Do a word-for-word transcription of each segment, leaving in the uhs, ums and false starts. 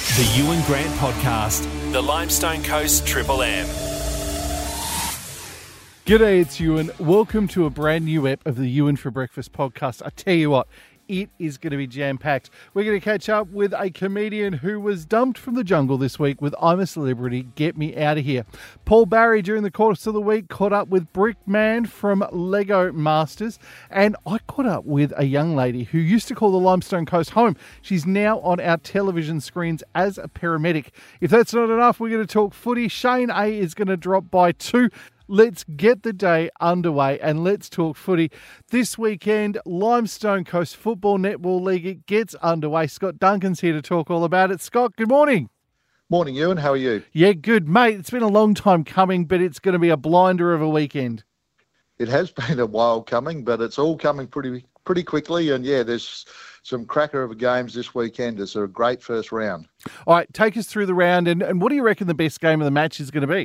The Ewan Grant Podcast, the Limestone Coast Triple M. G'day, it's Ewan. Welcome to a brand new ep of the Ewan for Breakfast podcast. I tell you what, it is going to be jam-packed. We're going to catch up with a comedian who was dumped from the jungle this week with I'm a Celebrity, Get Me Out of Here. Paul Barry, during the course of the week, caught up with Brickman from Lego Masters. And I caught up with a young lady who used to call the Limestone Coast home. She's now on our television screens as a paramedic. If that's not enough, we're going to talk footy. Shane A is going to drop by too. Let's get the day underway and let's talk footy. This weekend, Limestone Coast Football Netball League, it gets underway. Scott Duncan's here to talk all about it. Scott, good morning. Morning, Ewan. How are you? Yeah, good, mate. It's been a long time coming, but it's going to be a blinder of a weekend. It has been a while coming, but it's all coming pretty pretty quickly. And, yeah, there's some cracker of games this weekend. It's a great first round. All right, take us through the round. And, and what do you reckon the best game of the match is going to be?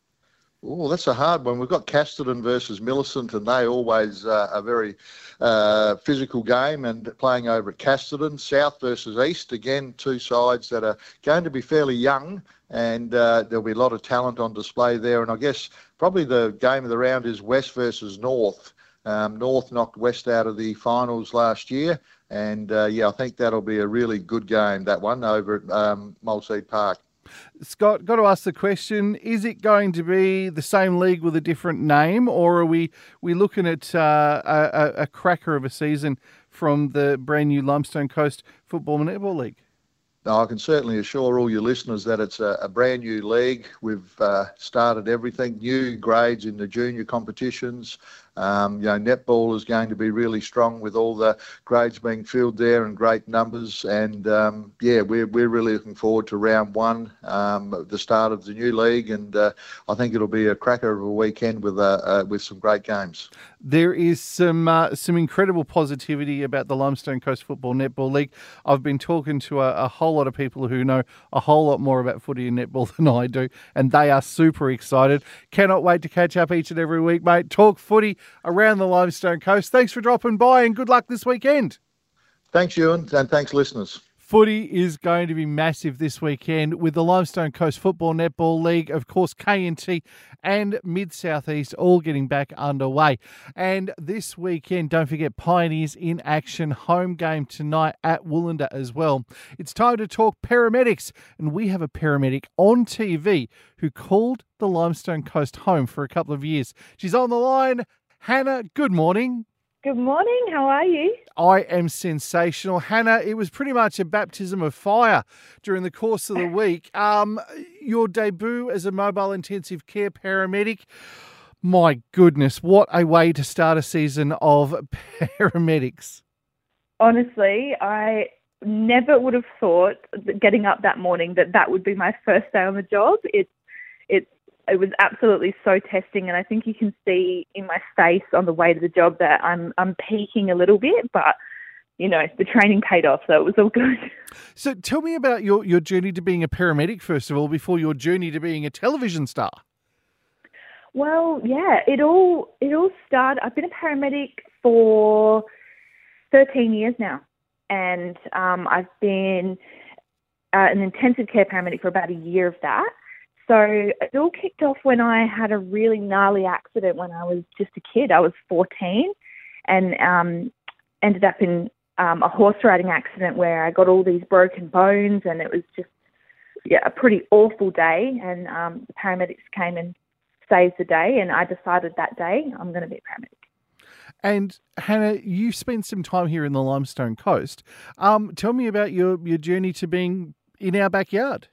Oh, that's a hard one. We've got Casterton versus Millicent, and they always uh, a very uh, physical game, and playing over at Casterton. South versus East, again, two sides that are going to be fairly young, and uh, there'll be a lot of talent on display there. And I guess probably the game of the round is West versus North. Um, North knocked West out of the finals last year, and uh, yeah, I think that'll be a really good game, that one, over at um, Mulseed Park. Scott, got to ask the question, is it going to be the same league with a different name, or are we we looking at uh, a, a cracker of a season from the brand new Limestone Coast Football and Netball League? No, I can certainly assure all your listeners that it's a, a brand new league. We've uh, started everything, new grades in the junior competitions. Um, you know, netball is going to be really strong with all the grades being filled there and great numbers. And um, yeah, we're we're really looking forward to round one, um, the start of the new league, and uh, I think it'll be a cracker of a weekend with uh, uh, with some great games. There is some uh, some incredible positivity about the Limestone Coast Football Netball League. I've been talking to a, a whole lot of people who know a whole lot more about footy and netball than I do, and they are super excited. Cannot wait to catch up each and every week, mate. Talk footy around the Limestone Coast. Thanks for dropping by and good luck this weekend. Thanks, Ewan, and thanks, listeners. Footy is going to be massive this weekend with the Limestone Coast Football Netball League, of course, K N T and Mid-South East all getting back underway. And this weekend, don't forget Pioneers in action, home game tonight at Wollonda as well. It's time to talk paramedics, and we have a paramedic on T V who called the Limestone Coast home for a couple of years. She's on the line. Hannah, good morning. Good morning. How are you? I am sensational. Hannah, it was pretty much a baptism of fire during the course of the week. Um, your debut as a mobile intensive care paramedic, my goodness, what a way to start a season of paramedics. Honestly, I never would have thought that getting up that morning that that would be my first day on the job. It's it's It was absolutely so testing, and I think you can see in my face on the way to the job that I'm I'm peaking a little bit, but, you know, the training paid off, so it was all good. So tell me about your, your journey to being a paramedic, first of all, before your journey to being a television star. Well, yeah, it all it all started. I've been a paramedic for thirteen years now, and um, I've been uh, an intensive care paramedic for about a year of that. So it all kicked off when I had a really gnarly accident when I was just a kid. I was fourteen and um, ended up in um, a horse riding accident where I got all these broken bones, and it was just yeah, a pretty awful day. And um, the paramedics came and saved the day, and I decided that day I'm going to be a paramedic. And Hannah, you spent some time here in the Limestone Coast. Um, tell me about your, your journey to being in our backyard.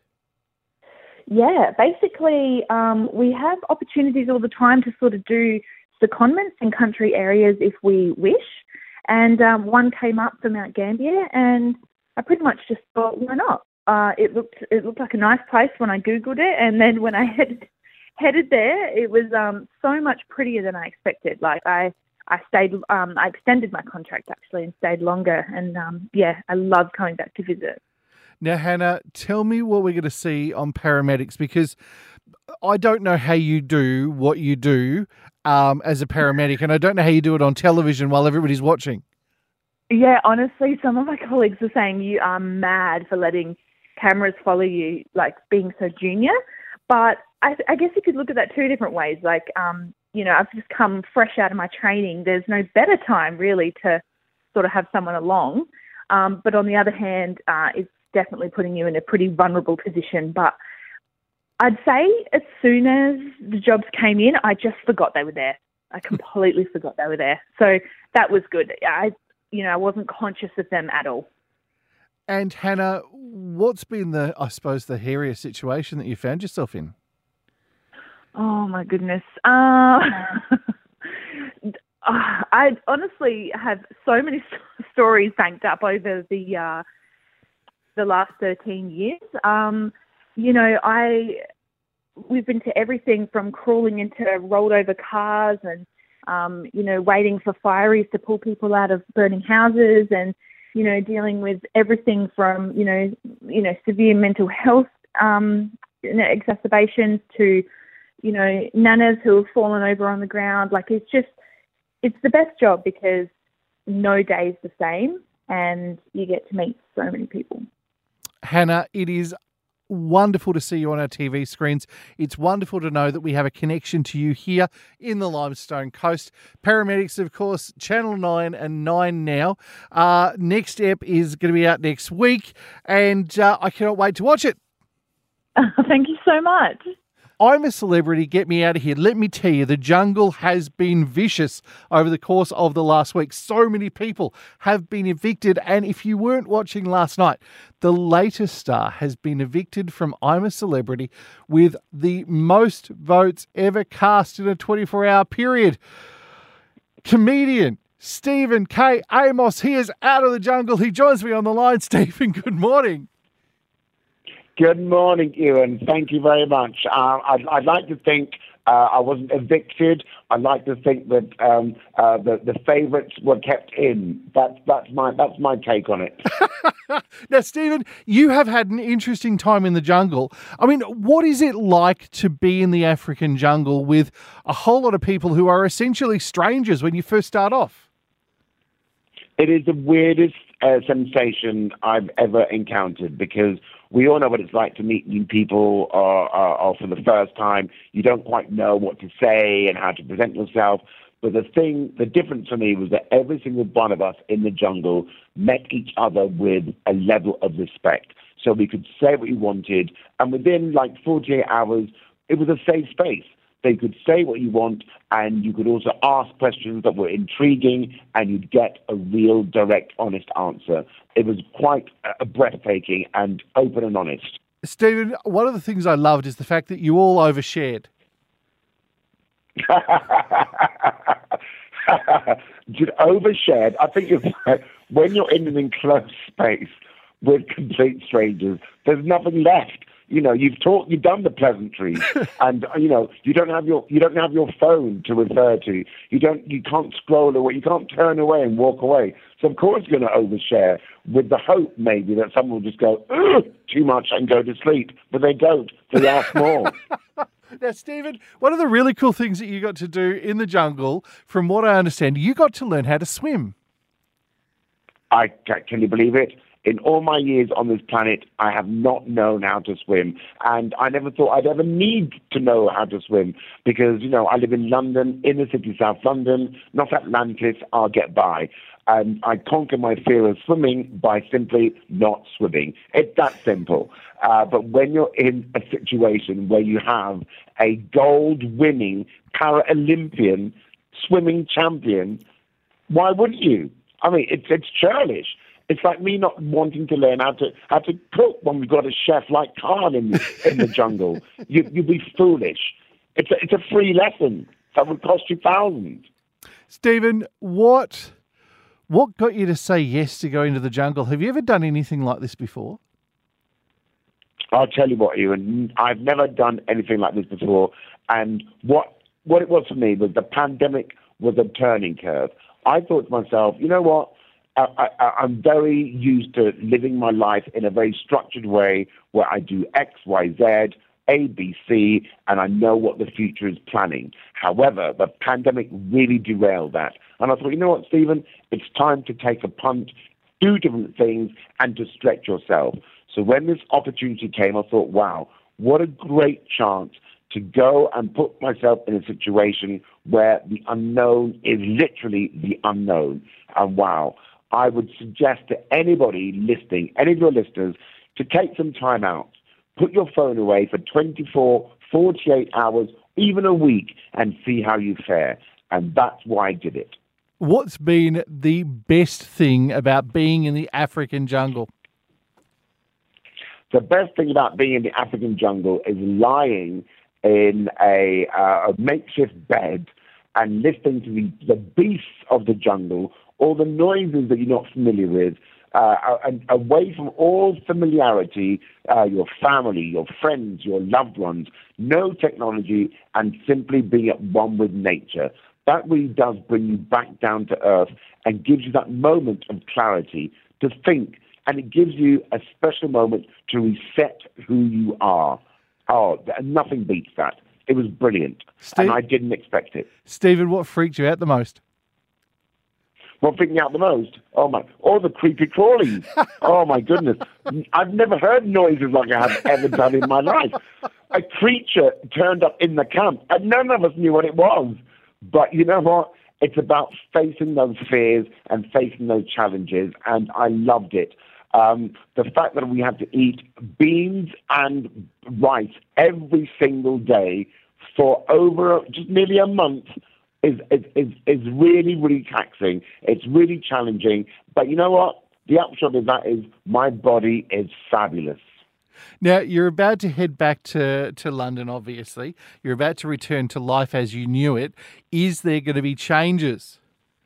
Yeah, basically um, we have opportunities all the time to sort of do secondments in country areas if we wish. And um, one came up for Mount Gambier, and I pretty much just thought, why not? Uh, it looked it looked like a nice place when I Googled it, and then when I headed, headed there, it was um, so much prettier than I expected. Like I, I stayed, um, I extended my contract actually and stayed longer, and um, yeah, I love coming back to visit. Now, Hannah, tell me what we're going to see on paramedics, because I don't know how you do what you do um, as a paramedic, and I don't know how you do it on television while everybody's watching. Yeah, honestly, some of my colleagues are saying you are mad for letting cameras follow you, like being so junior. But I, I guess you could look at that two different ways. Like, um, you know, I've just come fresh out of my training. There's no better time really to sort of have someone along. Um, but on the other hand, uh, it's definitely putting you in a pretty vulnerable position. But I'd say as soon as the jobs came in, I just forgot they were there. I completely forgot they were there. So that was good. I, you know, I wasn't conscious of them at all. And Hannah, what's been the, I suppose, the hairiest situation that you found yourself in? Oh my goodness. Uh, I honestly have so many stories banked up over the uh, the last thirteen years. Um, you know, I we've been to everything from crawling into rolled over cars and um, you know, waiting for fireys to pull people out of burning houses, and you know, dealing with everything from you know, you know, severe mental health um, you know, exacerbations to you know, nanas who have fallen over on the ground. Like, it's just, it's the best job because no day is the same and you get to meet so many people. Hannah, it is wonderful to see you on our T V screens. It's wonderful to know that we have a connection to you here in the Limestone Coast. Paramedics, of course, Channel nine and nine now. Uh, next ep is going to be out next week, and uh, I cannot wait to watch it. Thank you so much. I'm a Celebrity, get me out of here. Let me tell you, the jungle has been vicious over the course of the last week. So many people have been evicted. And if you weren't watching last night, the latest star has been evicted from I'm a Celebrity with the most votes ever cast in a twenty-four hour period. Comedian Stephen K. Amos, he is out of the jungle. He joins me on the line. Stephen, good morning. Good morning, Ewan. Thank you very much. Uh, I'd, I'd like to think uh, I wasn't evicted. I'd like to think that um, uh, the, the favourites were kept in. That's that's my that's my take on it. Now, Stephen, you have had an interesting time in the jungle. I mean, what is it like to be in the African jungle with a whole lot of people who are essentially strangers when you first start off? It is the weirdest uh, sensation I've ever encountered, because we all know what it's like to meet new people or, or, or for the first time. You don't quite know what to say and how to present yourself. But the thing, the difference for me was that every single one of us in the jungle met each other with a level of respect. So we could say what we wanted. And within like forty-eight hours, it was a safe space. They could say what you want, and you could also ask questions that were intriguing, and you'd get a real, direct, honest answer. It was quite uh, breathtaking and open and honest. Stephen, one of the things I loved is the fact that you all overshared. Overshared? I think it's like, when you're in an enclosed space with complete strangers, there's nothing left. You know, you've talked, you've done the pleasantries, and you know, you don't have your, you don't have your phone to refer to. You don't, you can't scroll away, you can't turn away and walk away. So of course, you're going to overshare with the hope maybe that someone will just go too much and go to sleep, but they don't. They ask more. Now, Stephen, one of the really cool things that you got to do in the jungle, from what I understand, you got to learn how to swim. I can you believe it? In all my years on this planet, I have not known how to swim. And I never thought I'd ever need to know how to swim because, you know, I live in London, inner city, South London, not Atlantis, I'll get by. And I conquer my fear of swimming by simply not swimming. It's that simple. Uh, but when you're in a situation where you have a gold-winning Paralympian swimming champion, why wouldn't you? I mean, it's it's churlish. It's like me not wanting to learn how to how to cook when we've got a chef like Khan in the, in the jungle. You, you'd be foolish. It's a, it's a free lesson that would cost you thousands. Stephen, what what got you to say yes to go into the jungle? Have you ever done anything like this before? I'll tell you what, Ewan, I've never done anything like this before. And what what it was for me was the pandemic was a turning curve. I thought to myself, you know what? I, I, I'm very used to living my life in a very structured way where I do X, Y, Z, A, B, C, and I know what the future is planning. However, the pandemic really derailed that. And I thought, you know what, Stephen? It's time to take a punt, do different things, and to stretch yourself. So when this opportunity came, I thought, wow, what a great chance to go and put myself in a situation where the unknown is literally the unknown. And wow, I would suggest to anybody listening, any of your listeners, to take some time out, put your phone away for twenty-four, forty-eight hours, even a week, and see how you fare. And that's why I did it. What's been the best thing about being in the African jungle? The best thing about being in the African jungle is lying in a, uh, a makeshift bed and listening to the, the beasts of the jungle, all the noises that you're not familiar with, uh, and away from all familiarity, uh, your family, your friends, your loved ones, no technology, and simply being at one with nature. That really does bring you back down to earth and gives you that moment of clarity to think, and it gives you a special moment to reset who you are. Oh, nothing beats that. It was brilliant, Steve, and I didn't expect it. Stephen, what freaked you out the most? What freaked me out the most? Oh, my, all the creepy crawlies. Oh, my goodness. I've never heard noises like I have ever done in my life. A creature turned up in the camp, and none of us knew what it was. But you know what? It's about facing those fears and facing those challenges, and I loved it. Um, the fact that we had to eat beans and rice every single day for over just nearly a month is, is, is, is really, really taxing. It's really challenging. But you know what? The upshot of that is my body is fabulous. Now, you're about to head back to, to London, obviously. You're about to return to life as you knew it. Is there going to be changes?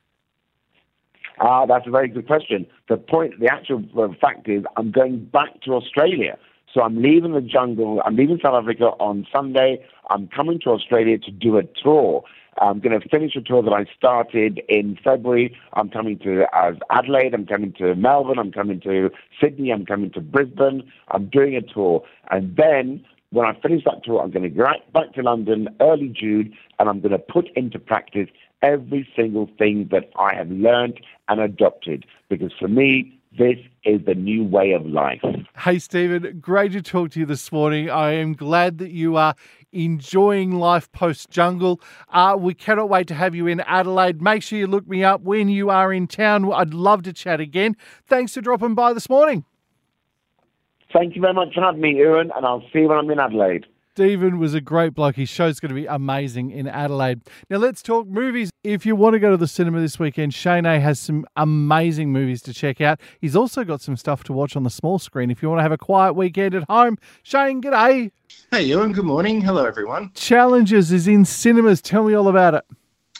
Ah, that's a very good question. The point, the actual fact is I'm going back to Australia. So I'm leaving the jungle. I'm leaving South Africa on Sunday. I'm coming to Australia to do a tour. I'm going to finish a tour that I started in February. I'm coming to uh, Adelaide. I'm coming to Melbourne. I'm coming to Sydney. I'm coming to Brisbane. I'm doing a tour. And then when I finish that tour, I'm going to go back to London early June, and I'm going to put into practice every single thing that I have learned and adopted. Because for me, this is the new way of life. Hey, Stephen, great to talk to you this morning. I am glad that you are enjoying life post-jungle. Uh, we cannot wait to have you in Adelaide. Make sure you look me up when you are in town. I'd love to chat again. Thanks for dropping by this morning. Thank you very much for having me, Ewan, and I'll see you when I'm in Adelaide. Stephen was a great bloke. His show's going to be amazing in Adelaide. Now let's talk movies. If you want to go to the cinema this weekend, Shane A has some amazing movies to check out. He's also got some stuff to watch on the small screen. If you want to have a quiet weekend at home, Shane, g'day. Hey, Ewan. Good morning. Hello, everyone. Challenges is in cinemas. Tell me all about it.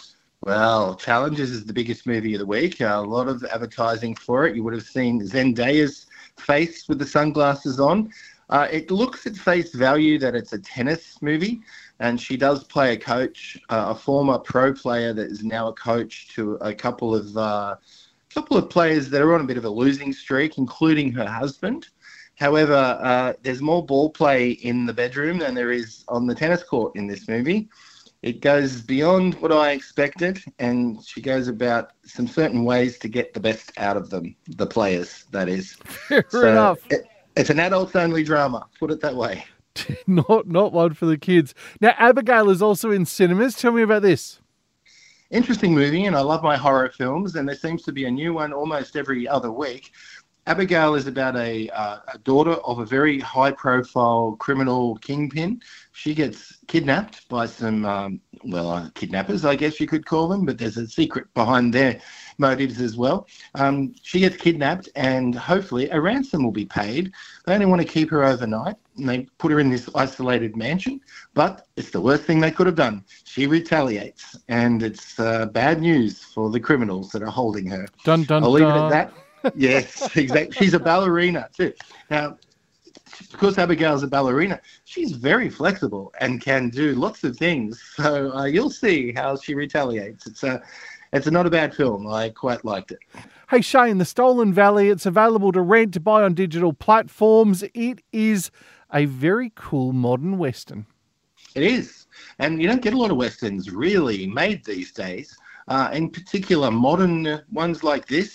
Well, Challenges is the biggest movie of the week. Uh, a lot of advertising for it. You would have seen Zendaya's face with the sunglasses on. Uh, it looks at face value that it's a tennis movie, and she does play a coach, uh, a former pro player that is now a coach to a couple of uh, couple of players that are on a bit of a losing streak, including her husband. However, uh, there's more ball play in the bedroom than there is on the tennis court in this movie. It goes beyond what I expected, and she goes about some certain ways to get the best out of them, the players, that is. Fair so enough. It, it's an adults-only drama, put it that way. not not one for the kids. Now, Abigail is also in cinemas. Tell me about this. Interesting movie, and I love my horror films, and there seems to be a new one almost every other week. Abigail is about a, uh, a daughter of a very high-profile criminal kingpin. She gets kidnapped by some, um, well, uh, kidnappers, I guess you could call them, but there's a secret behind their motives as well. Um, she gets kidnapped, and hopefully a ransom will be paid. They only want to keep her overnight, and they put her in this isolated mansion, but it's the worst thing they could have done. She retaliates, and it's uh, bad news for the criminals that are holding her. Dun, dun, I'll leave dun. it at that. Yes, exactly. She's a ballerina too. Now, because Abigail's a ballerina, she's very flexible and can do lots of things. So uh, you'll see how she retaliates. It's a, it's a not a bad film. I quite liked it. Hey, Shane, The Stolen Valley, it's available to rent, to buy on digital platforms. It is a very cool modern Western. It is. And you don't get a lot of Westerns really made these days. Uh, in particular, modern ones like this.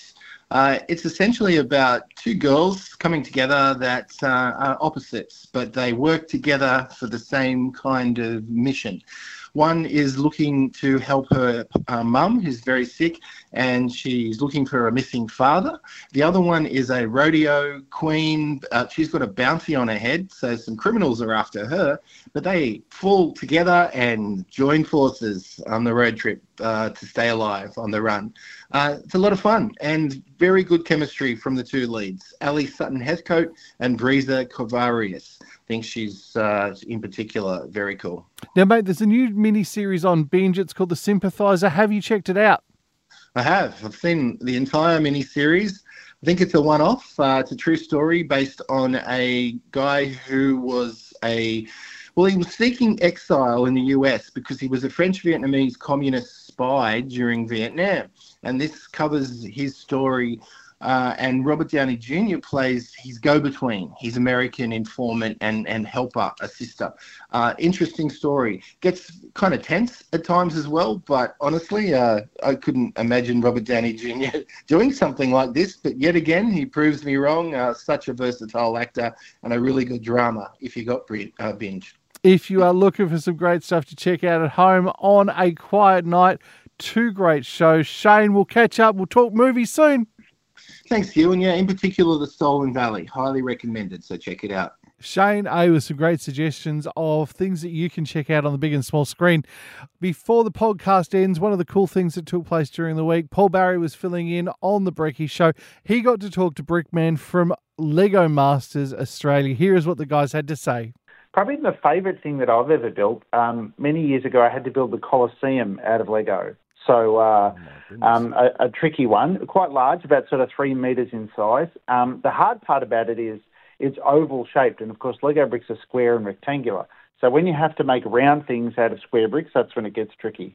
Uh, it's essentially about two girls coming together that uh, are opposites, but they work together for the same kind of mission. One is looking to help her uh, mum, who's very sick, and she's looking for a missing father. The other one is a rodeo queen. Uh, she's got a bounty on her head, so some criminals are after her, but they fall together and join forces on the road trip uh, to stay alive on the run. Uh, it's a lot of fun and very good chemistry from the two leads, Ali Sutton-Heathcote and Breeza Kovarius. I think she's, uh, in particular, very cool. Now, mate, there's a new mini-series on Binge. It's called The Sympathiser. Have you checked it out? I have. I've seen the entire mini-series. I think it's a one-off. Uh, it's a true story based on a guy who was a... Well, he was seeking exile in the U S because he was a French-Vietnamese communist spy during Vietnam. And this covers his story. Uh, and Robert Downey Junior plays his go-between, his American informant and, and helper, assister. Uh, interesting story. Gets kind of tense at times as well, but honestly, uh, I couldn't imagine Robert Downey Junior doing something like this. But yet again, he proves me wrong. Uh, such a versatile actor and a really good drama if you got uh, Binge. If you are looking for some great stuff to check out at home on a quiet night, two great shows. Shane, we'll catch up. We'll talk movies soon. Thanks, Hugh. And yeah, in particular, The Stolen Valley. Highly recommended, so check it out. Shane A with some great suggestions of things that you can check out on the big and small screen. Before the podcast ends, one of the cool things that took place during the week, Paul Barry was filling in on the Brekkie Show. He got to talk to Brickman from Lego Masters Australia. Here is what the guys had to say. Probably my favourite thing that I've ever built. Um, many years ago, I had to build the Colosseum out of Lego. So uh, oh um, a, a tricky one, quite large, about sort of three metres in size. Um, the hard part about it is it's oval shaped, and of course Lego bricks are square and rectangular. So when you have to make round things out of square bricks, that's when it gets tricky.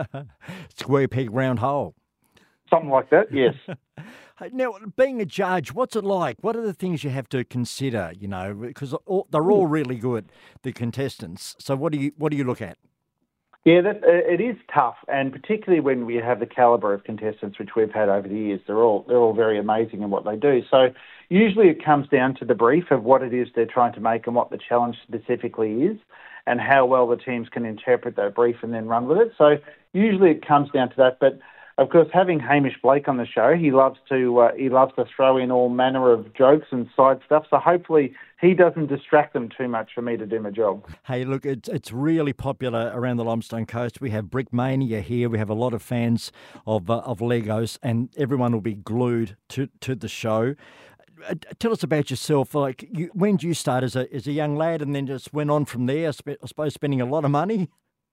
Square peg, round hole. Something like that, yes. Now, being a judge, what's it like? What are the things you have to consider? You know, because they're all really good, the contestants. So what do you what do you look at? Yeah, that, it is tough, and particularly when we have the calibre of contestants which we've had over the years, they're all they're all very amazing in what they do. So usually it comes down to the brief of what it is they're trying to make and what the challenge specifically is, and how well the teams can interpret that brief and then run with it. So usually it comes down to that, but of course, having Hamish Blake on the show, he loves to uh, he loves to throw in all manner of jokes and side stuff. So hopefully he doesn't distract them too much for me to do my job. Hey, look, it's it's really popular around the Limestone Coast. We have Brick Mania here. We have a lot of fans of uh, of Legos, and everyone will be glued to to the show. Uh, tell us about yourself. Like, you, when did you start as a as a young lad, and then just went on from there? I, spe- I suppose spending a lot of money.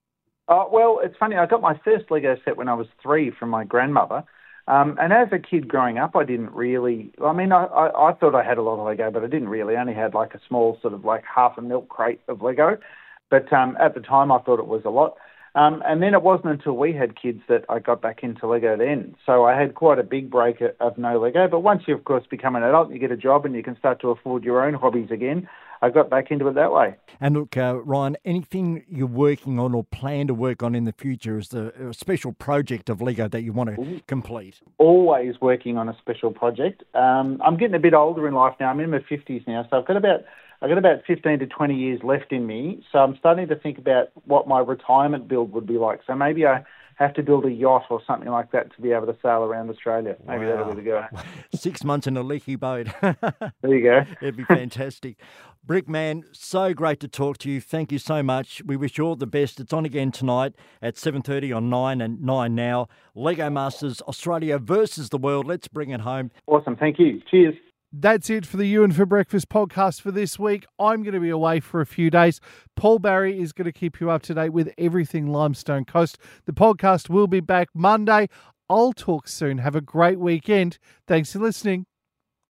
Uh, well, it's funny. I got my first Lego set when I was three from my grandmother. Um, and as a kid growing up, I didn't really... I mean, I, I, I thought I had a lot of Lego, but I didn't really. I only had like a small sort of like half a milk crate of Lego. But um, at the time, I thought it was a lot. Um, and then it wasn't until we had kids that I got back into Lego then. So I had quite a big break of no Lego. But once you, of course, become an adult and you get a job and you can start to afford your own hobbies again, I got back into it that way. And look, uh, Ryan, anything you're working on or plan to work on in the future is the a special project of Lego that you want to Ooh. complete? Always working on a special project. Um, I'm getting a bit older in life now. I'm in my fifties now, so I've got about I've got about fifteen to twenty years left in me. So I'm starting to think about what my retirement build would be like. So maybe I have to build a yacht or something like that to be able to sail around Australia. Maybe wow. that'll be the go. Six months in a leaky boat. There you go. It'd be fantastic. Brickman, so great to talk to you. Thank you so much. We wish you all the best. It's on again tonight at seven thirty on nine and nine now. Lego Masters Australia versus the world. Let's bring it home. Awesome. Thank you. Cheers. That's it for the You and for Breakfast podcast for this week. I'm going to be away for a few days. Paul Barry is going to keep you up to date with everything Limestone Coast. The podcast will be back Monday. I'll talk soon. Have a great weekend. Thanks for listening.